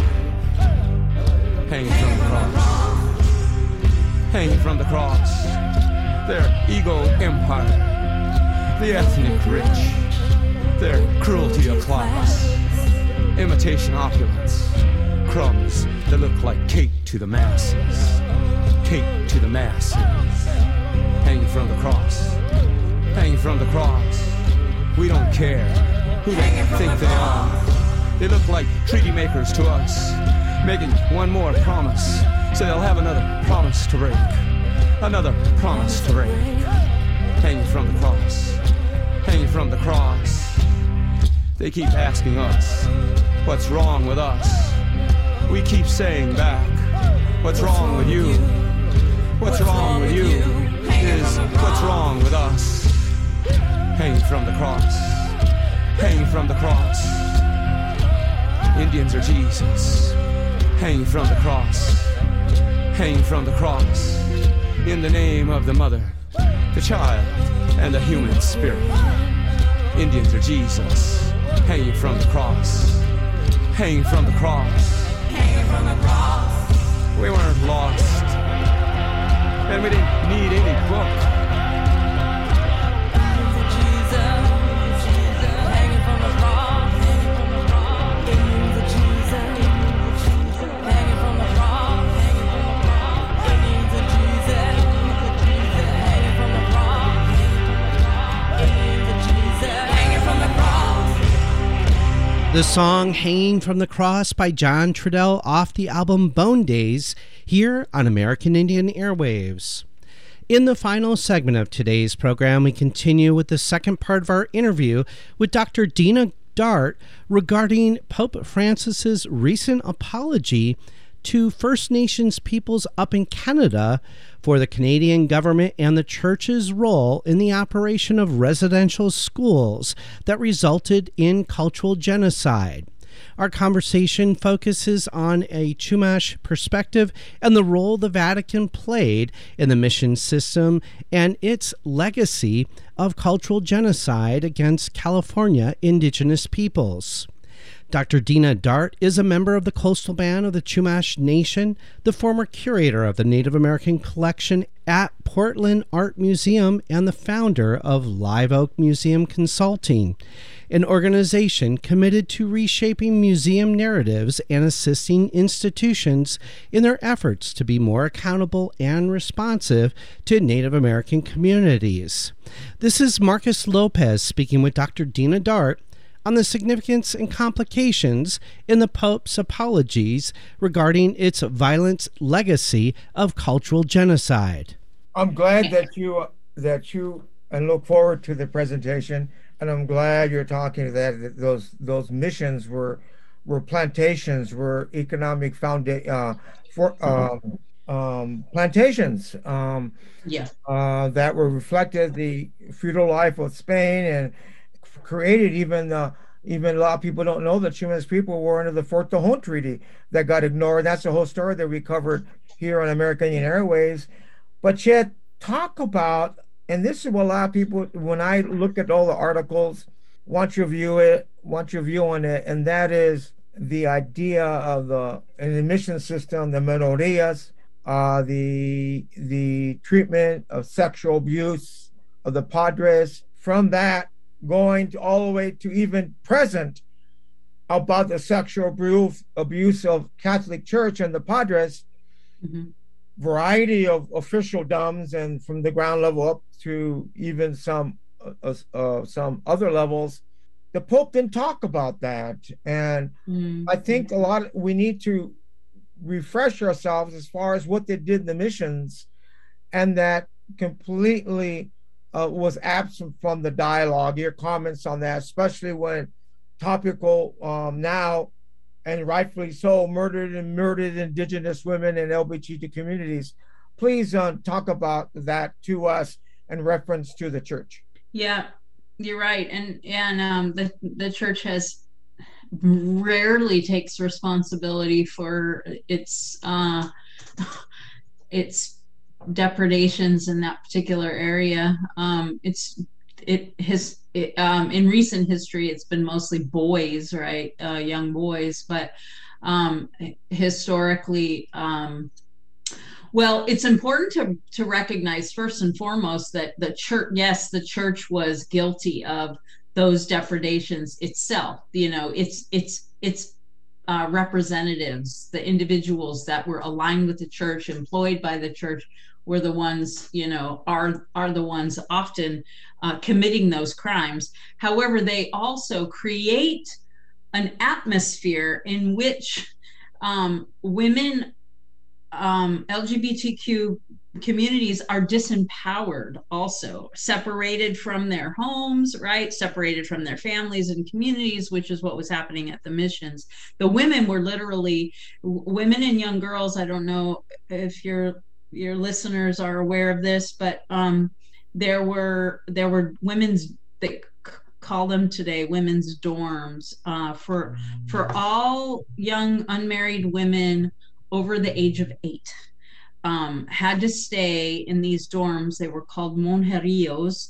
Hanging from the cross, hanging from the cross, their ego empire, the ethnic rich, their cruelty of class, imitation opulence, crumbs that look like cake to the masses, cake to the masses, hanging from the cross, hanging from the cross. We don't care who they think they are. They look like treaty makers to us, making one more promise, so they'll have another promise to break, another promise to break, hanging from the cross, hanging from the cross. They keep asking us, what's wrong with us? We keep saying back, what's wrong with you? What's wrong with you is what's wrong with us. Hanging from the cross, hanging from the cross. Indians are Jesus, hanging from the cross, hanging from the cross, in the name of the mother, the child, and the human spirit. Indians are Jesus, hanging from the cross, hanging from the cross, hanging from the cross. We weren't lost, and we didn't need any book. The song Hanging from the Cross by John Trudell off the album Bone Days here on American Indian Airwaves. In the final segment of today's program, we continue with the second part of our interview with Doctor Dina Dart regarding Pope Francis's recent apology to First Nations peoples up in Canada for the Canadian government and the church's role in the operation of residential schools that resulted in cultural genocide. Our conversation focuses on a Chumash perspective and the role the Vatican played in the mission system and its legacy of cultural genocide against California Indigenous peoples. Doctor Dina Dart is a member of the Coastal Band of the Chumash Nation, the former curator of the Native American collection at Portland Art Museum, and the founder of Live Oak Museum Consulting, an organization committed to reshaping museum narratives and assisting institutions in their efforts to be more accountable and responsive to Native American communities. This is Marcus Lopez speaking with Doctor Dina Dart on the significance and complications in the Pope's apologies regarding its violent legacy of cultural genocide. I'm glad that you that you and look forward to the presentation, and I'm glad you're talking that, that those those missions were were plantations, were economic founda- uh, for um, um, plantations. Um, yeah, uh, that were reflected the feudal life of Spain and created even uh, even a lot of people don't know that Chumash people were under the Fort Tejon Treaty that got ignored. That's the whole story that we covered here on American Indian Airways. But yet talk about, and this is what a lot of people, when I look at all the articles, want your view it, want your view on it, and that is the idea of the an admission system, the minorias, uh, the the treatment of sexual abuse of the padres. From that, going to all the way to even present about the sexual abuse, abuse of Catholic Church and the padres, mm-hmm. variety of officialdoms, and from the ground level up to even some uh, uh, some other levels. The Pope didn't talk about that, and mm-hmm. I think a lot of, we need to refresh ourselves as far as what they did in the missions, and that completely Uh, was absent from the dialogue. Your comments on that, especially when topical um, now, and rightfully so, murdered and murdered Indigenous women and L G B T communities. Please um, talk about that to us in reference to the church. Yeah, you're right, and and um, the the church has rarely takes responsibility for its uh, its. depredations in that particular area. Um, it's it has it, um, in recent history, it's been mostly boys, right, uh, young boys, but um, historically, um, well, it's important to to recognize first and foremost that the church, yes, the church was guilty of those depredations itself. You know, it's it's it's. Uh, representatives, the individuals that were aligned with the church, employed by the church, were the ones, you know, are are the ones often uh, committing those crimes. However, they also create an atmosphere in which um, women, um, L G B T Q communities are disempowered, also separated from their homes, right? Separated from their families and communities, which is what was happening at the missions. The women were literally, women and young girls, I don't know if your your listeners are aware of this, but um, there were there were women's, they call them today women's dorms uh, for for all young unmarried women over the age of eight. Um, had to stay in these dorms. They were called monjerillos,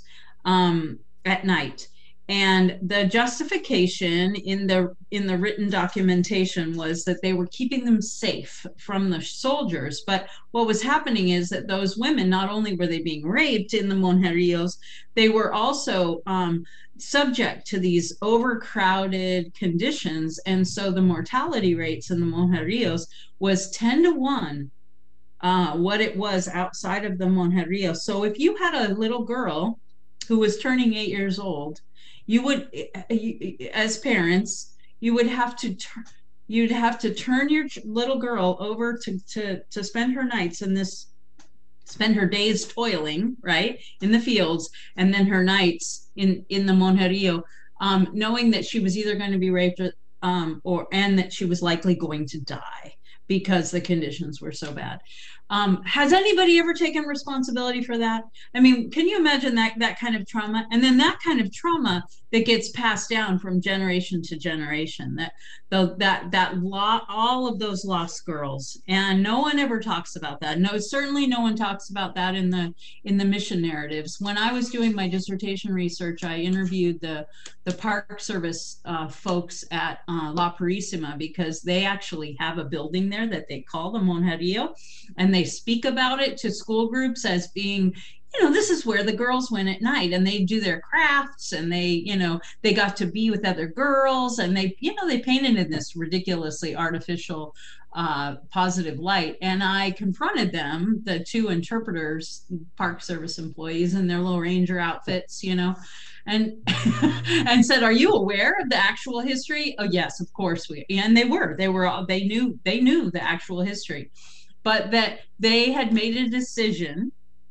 um, at night. And the justification in the in the written documentation was that they were keeping them safe from the soldiers. But what was happening is that those women, not only were they being raped in the Monjerillos, they were also um, subject to these overcrowded conditions. And so the mortality rates in the Monjerillos was ten to one uh, what it was outside of the Monjerillo. So if you had a little girl who was turning eight years old, you would, as parents, you would have to turn, you'd have to turn your little girl over to, to, to spend her nights in this, spend her days toiling, right, in the fields, and then her nights in, in the Monjerillo, um, knowing that she was either going to be raped um, or, and that she was likely going to die because the conditions were so bad. Um, has anybody ever taken responsibility for that? I mean, can you imagine that that kind of trauma? And then that kind of trauma that gets passed down from generation to generation, that the, that that law, all of those lost girls, and no one ever talks about that. No, certainly no one talks about that in the in the mission narratives. When I was doing my dissertation research, I interviewed the the Park Service uh, folks at uh, La Purísima, because they actually have a building there that they call the Monjerillo, and they speak about it to school groups as being, you know, this is where the girls went at night, and they do their crafts, and they, you know, they got to be with other girls, and they, you know, they painted in this ridiculously artificial uh, positive light. And I confronted them, the two interpreters, Park Service employees in their little ranger outfits, you know, and and said, "Are you aware of the actual history?" Oh, yes, of course we. And they were. They were. They knew. They knew the actual history, but that they had made a decision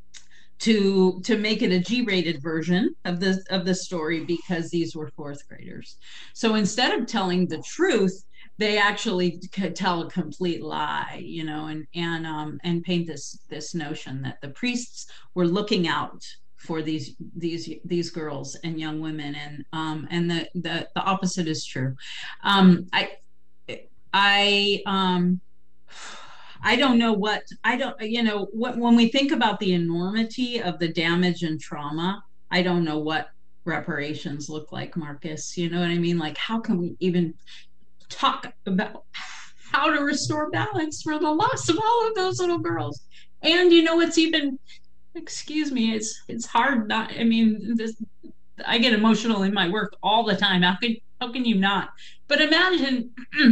to to make it a G-rated version of the of the story because these were fourth graders. So instead of telling the truth, they actually could tell a complete lie, you know, and and um and paint this this notion that the priests were looking out for these these these girls and young women, and um and the the, the opposite is true. um I I um I don't know what I don't you know what when we think about the enormity of the damage and trauma, I don't know what reparations look like, Marcus. You know what I mean? Like, how can we even talk about how to restore balance for the loss of all of those little girls? And you know, it's even, excuse me, it's it's hard not, I mean, this, I get emotional in my work all the time. How can how can you not? But imagine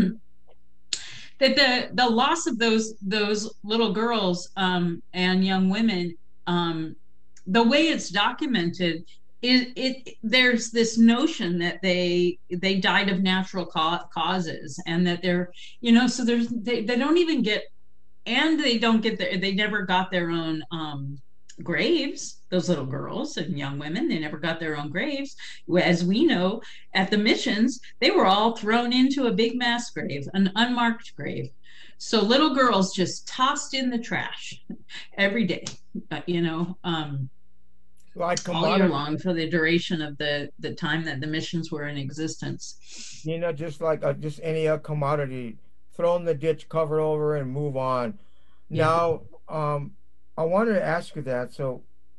that the the loss of those those little girls um, and young women, um, the way it's documented, it, it there's this notion that they they died of natural ca- causes, and that they're, you know, so there's they, they don't even get, and they don't get their, they never got their own um, graves. Those little girls and young women, they never got their own graves. As we know, at the missions, they were all thrown into a big mass grave, an unmarked grave. So little girls just tossed in the trash every day, you know, um, like all year long for the duration of the, the time that the missions were in existence. You know, just like a, just any other commodity, throw in the ditch, cover over, and move on. Yeah. Now, um, I wanted to ask you that. So,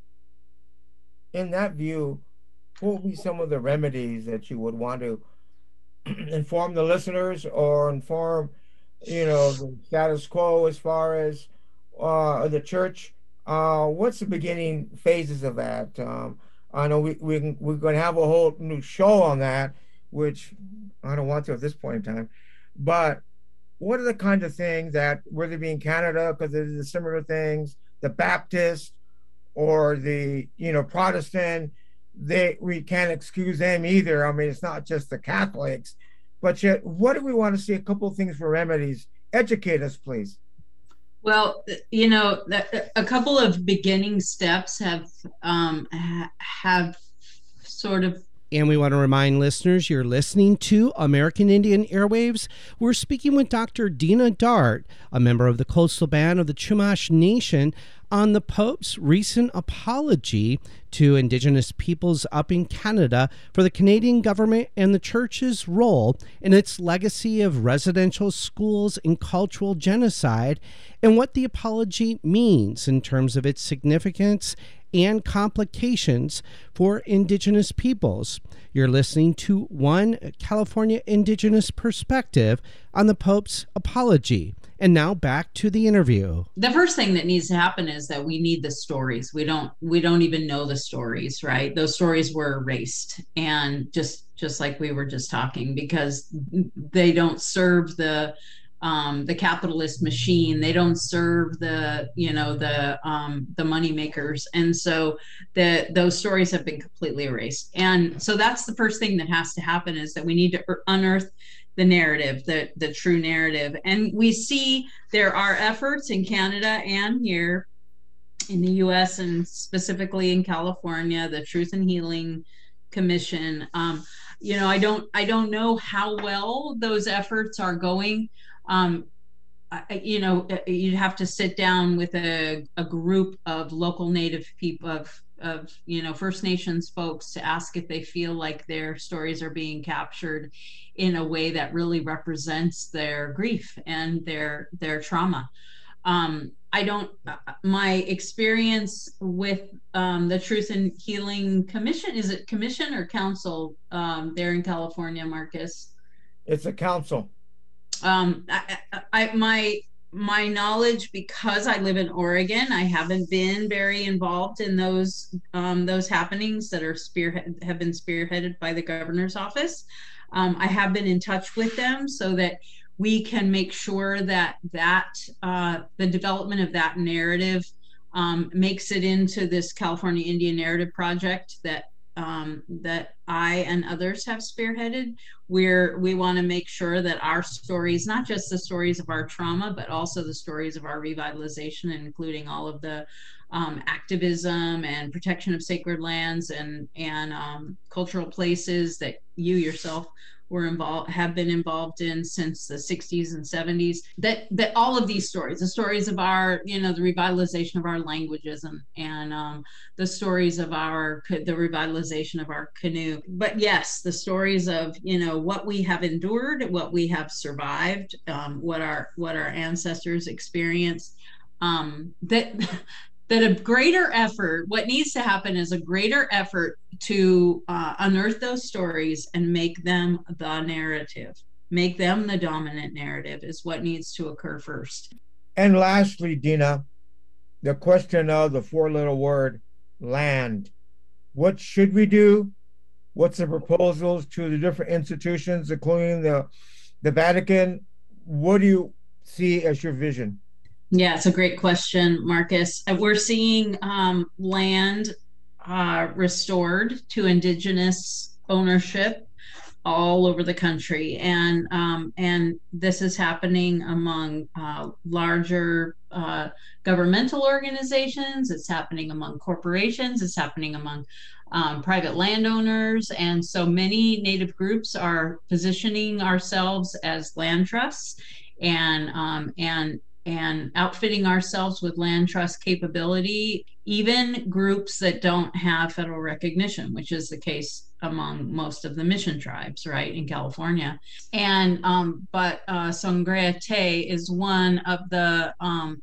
in that view, what would be some of the remedies that you would want to inform the listeners, or inform, you know, the status quo as far as uh, the church? Uh, what's the beginning phases of that? Um, I know we, we can, we're going to have a whole new show on that, which I don't want to at this point in time. But what are the kinds of things that, whether it be in Canada, because there's the similar things, the Baptist or the, you know, Protestant, they, we can't excuse them either. I mean, it's not just the Catholics, but yet, what do we want to see? A couple of things for remedies. Educate us, please. Well, you know, a couple of beginning steps have um, have sort of. And we want to remind listeners, you're listening to American Indian Airwaves. We're speaking with Doctor Dina Dart, a member of the Coastal Band of the Chumash Nation, on the Pope's recent apology to Indigenous peoples up in Canada for the Canadian government and the Church's role in its legacy of residential schools and cultural genocide, and what the apology means in terms of its significance and complications for Indigenous peoples. You're listening to One California Indigenous Perspective on the Pope's Apology. And now back to the interview. The first thing that needs to happen is that we need the stories. We don't we don't even know the stories, right? Those stories were erased, and just just like we were just talking, because they don't serve the um, the capitalist machine. They don't serve the you know the um, the money makers, and so the those stories have been completely erased. And so that's the first thing that has to happen, is that we need to unearth the narrative, the, the true narrative. And we see there are efforts in Canada and here in the U S, and specifically in California, the Truth and Healing Commission. Um, you know, I don't, I don't know how well those efforts are going. Um, I, you know, you'd have to sit down with a, a group of local Native people, of of you know First Nations folks, to ask if they feel like their stories are being captured in a way that really represents their grief and their their trauma. Um, I don't. My experience with um, the Truth and Healing Commission, is it commission or council um, there in California, Marcus? It's a council. Um, I, I, my my knowledge, because I live in Oregon, I haven't been very involved in those um, those happenings that are spearhead have been spearheaded by the governor's office. Um, I have been in touch with them so that we can make sure that that uh, the development of that narrative um, makes it into this California Indian Narrative Project that um, that I and others have spearheaded. Where we want to make sure that our stories, not just the stories of our trauma, but also the stories of our revitalization, including all of the um, activism and protection of sacred lands and and um, cultural places that you yourself were involved, have been involved in since the sixties and seventies, that that all of these stories, the stories of our, you know, the revitalization of our languages, and and um, the stories of our, the revitalization of our canoe. But yes, the stories of, you know, what we have endured, what we have survived, um, what our what our ancestors experienced, um, that that a greater effort, what needs to happen is a greater effort to uh, unearth those stories and make them the narrative, make them the dominant narrative, is what needs to occur first. And lastly, Dina, the question of the four-letter word, land. What should we do? What's the proposals to the different institutions, including the, the Vatican? What do you see as your vision? Yeah, it's a great question, Marcus. We're seeing um, land uh, restored to Indigenous ownership all over the country, and um, and this is happening among uh, larger uh, governmental organizations. It's happening among corporations. It's happening among um, private landowners, and so many Native groups are positioning ourselves as land trusts, and um, and and outfitting ourselves with land trust capability, even groups that don't have federal recognition, which is the case among most of the mission tribes, right, in California. And um, but uh, Sangre Te is one of the um,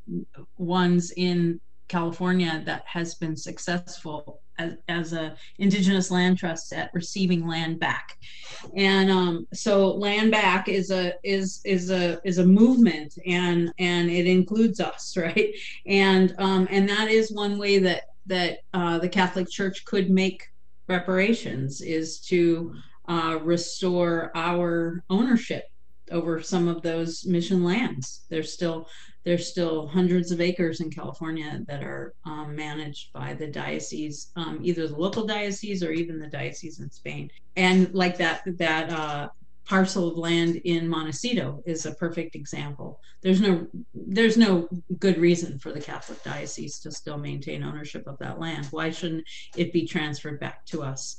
ones in California that has been successful as, as a Indigenous land trust at receiving land back. And um, so land back is a is is a is a movement, and and it includes us, right? And um, and that is one way that that uh, the Catholic Church could make reparations, is to uh, restore our ownership over some of those mission lands. There's still there's still hundreds of acres in California that are um, managed by the diocese, um, either the local diocese or even the diocese in Spain. And like that that uh, parcel of land in Montecito is a perfect example. There's no there's no good reason for the Catholic diocese to still maintain ownership of that land. Why shouldn't it be transferred back to us?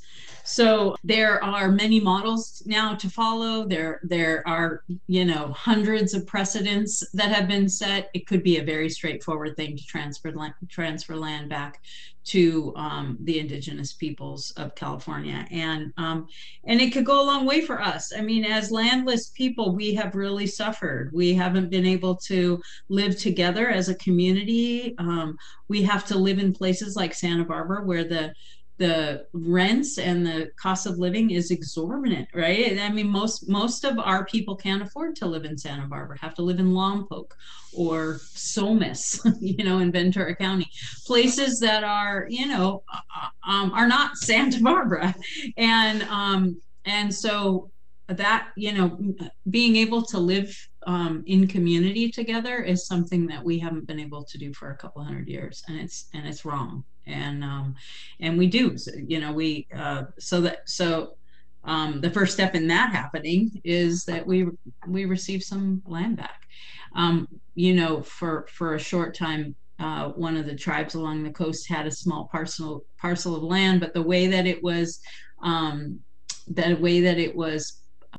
So there are many models now to follow. There there are, you know, hundreds of precedents that have been set. It could be a very straightforward thing to transfer land, transfer land back to um, the indigenous peoples of California. And um, and it could go a long way for us. I mean, as landless people, we have really suffered. We haven't been able to live together as a community. Um, we have to live in places like Santa Barbara where the the rents and the cost of living is exorbitant, right? I mean, most most of our people can't afford to live in Santa Barbara, have to live in Lompoc or Somis, you know, in Ventura County, places that are, you know, um, are not Santa Barbara. And um, and so that, you know, being able to live um, in community together is something that we haven't been able to do for a couple hundred years, and it's and it's wrong. And um, and we do, you know, we uh, so that so um, the first step in that happening is that we we receive some land back. Um, you know, for for a short time, uh, one of the tribes along the coast had a small parcel parcel of land, but the way that it was um, the way that it was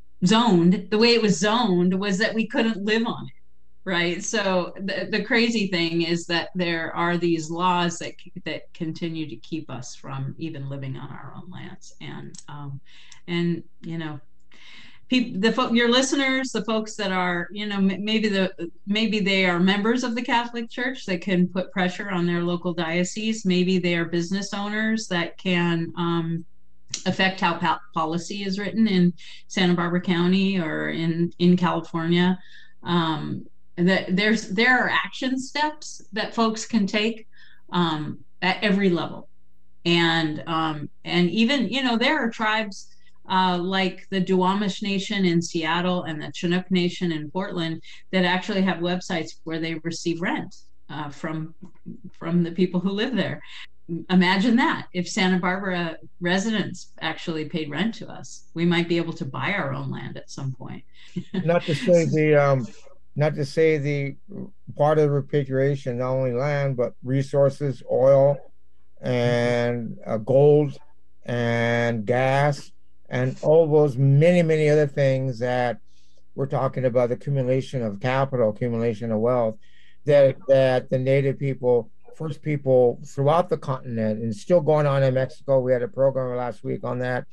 zoned, the way it was zoned was that we couldn't live on it. Right. So the, the crazy thing is that there are these laws that that continue to keep us from even living on our own lands. And um, and, you know, people, the fo- your listeners, the folks that are, you know, m- maybe the maybe they are members of the Catholic Church that can put pressure on their local diocese. Maybe they are business owners that can um, affect how po- policy is written in Santa Barbara County or in in California. Um, that there's there are action steps that folks can take um, at every level, and um, and even, you know, there are tribes uh, like the Duwamish Nation in Seattle and the Chinook Nation in Portland that actually have websites where they receive rent uh, from from the people who live there. Imagine that if Santa Barbara residents actually paid rent to us, we might be able to buy our own land at some point. Not to say the um, not to say the part of the repatriation, not only land, but resources, oil and uh, gold and gas and all those many, many other things that we're talking about, the accumulation of capital, accumulation of wealth, that that the native people, first people throughout the continent, and still going on in Mexico. We had a program last week on that,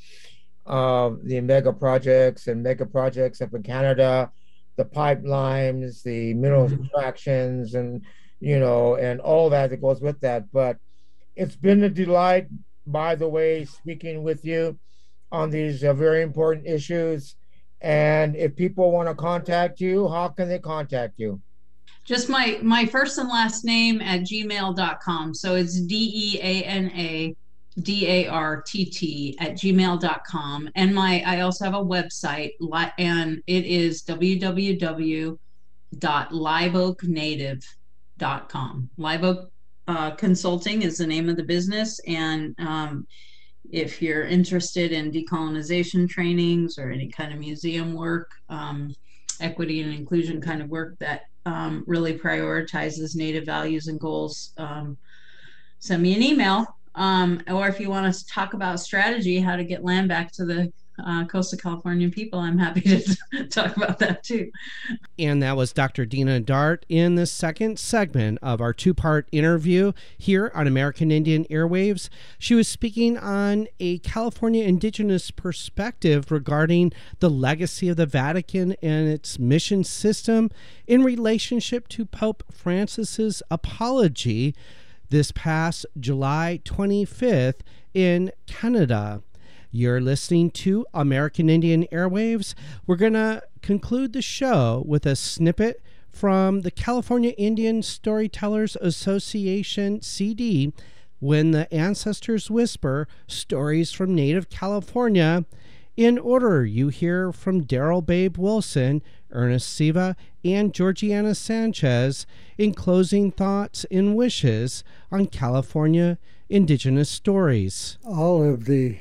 uh, the mega projects and mega projects up in Canada, the pipelines, the mineral mm-hmm. extractions, and, you know, and all that that goes with that. But it's been a delight, by the way, speaking with you on these uh, very important issues. And if people want to contact you, how can they contact you? Just my my first and last name at gmail dot com. So it's D E A N A D A R T T at gmail dot com. And my I also have a website, and it is w w w dot live oak native dot com. Live Oak uh, Consulting is the name of the business. And um, if you're interested in decolonization trainings or any kind of museum work, um, equity and inclusion kind of work that um, really prioritizes Native values and goals, um, send me an email. Um, or if you want us to talk about strategy, how to get land back to the uh, coastal California people, I'm happy to talk about that too. And that was Doctor Dina Dart in the second segment of our two-part interview here on American Indian Airwaves. She was speaking on a California indigenous perspective regarding the legacy of the Vatican and its mission system in relationship to Pope Francis's apology this past July twenty-fifth in Canada. You're listening to American Indian Airwaves. We're going to conclude the show with a snippet from the California Indian Storytellers Association C D, When the Ancestors Whisper, Stories from Native California. In order, you hear from Daryl Babe Wilson, Ernest Siva, and Georgiana Sanchez in closing thoughts and wishes on California indigenous stories. All of the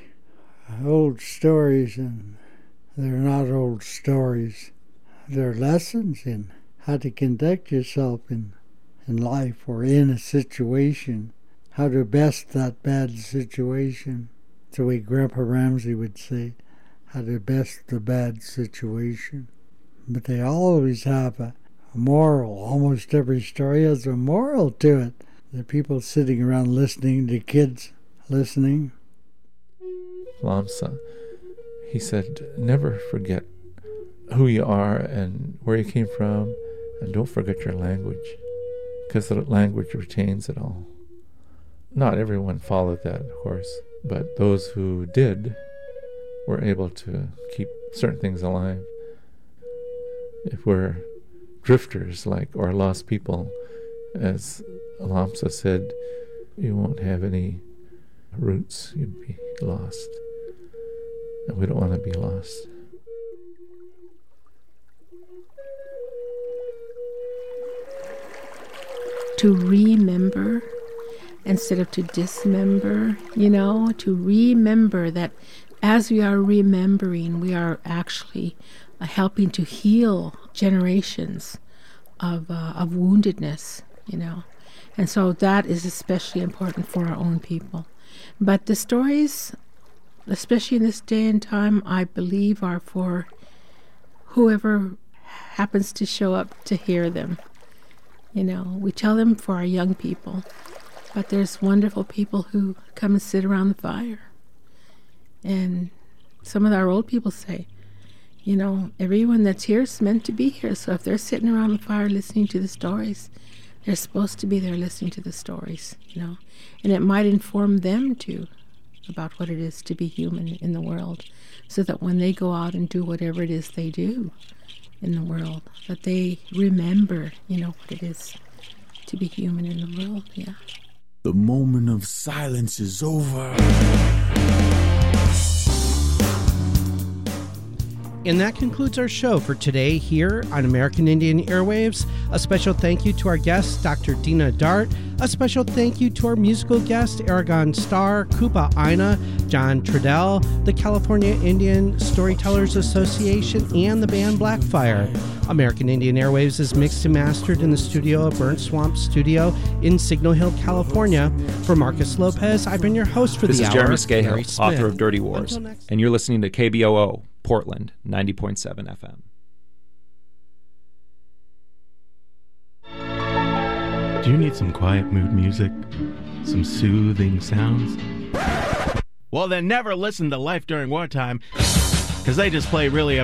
old stories, and they're not old stories, they're lessons in how to conduct yourself in, in life or in a situation, how to best that bad situation. The way Grandpa Ramsey would say, how to best the bad situation. But they always have a moral. Almost every story has a moral to it. the people sitting around listening, the kids listening. Lamsa, he said, never forget who you are and where you came from, and don't forget your language, because the language retains it all. Not everyone followed that, of course, but those who did were able to keep certain things alive. If we're drifters, like, or lost people, as Lamsa said, you won't have any roots, you'd be lost. And we don't want to be lost. To remember instead of to dismember, you know, to remember that as we are remembering, we are actually uh, helping to heal generations of uh, of woundedness, you know. And so that is especially important for our own people. But the stories, especially in this day and time, I believe are for whoever happens to show up to hear them. You know, we tell them for our young people, but there's wonderful people who come and sit around the fire. And some of our old people say, you know, everyone that's here is meant to be here. So if they're sitting around the fire listening to the stories, they're supposed to be there listening to the stories, you know. And it might inform them, too, about what it is to be human in the world, so that when they go out and do whatever it is they do in the world, that they remember, you know, what it is to be human in the world, yeah. The moment of silence is over. And that concludes our show for today here on American Indian Airwaves. A special thank you to our guest, Doctor Dina Dart. A special thank you to our musical guest, Aragon Starr, Kupa Aina, John Trudell, the California Indian Storytellers Association, and the band Blackfire. American Indian Airwaves is mixed and mastered in the studio of Burnt Swamp Studio in Signal Hill, California. For Marcus Lopez, I've been your host for this the hour. This is Jeremy Scahill, author of Dirty Wars, and you're listening to K B O O, Portland, ninety point seven F M. Do you need some quiet mood music? Some soothing sounds? Well, then never listen to Life During Wartime, because they just play really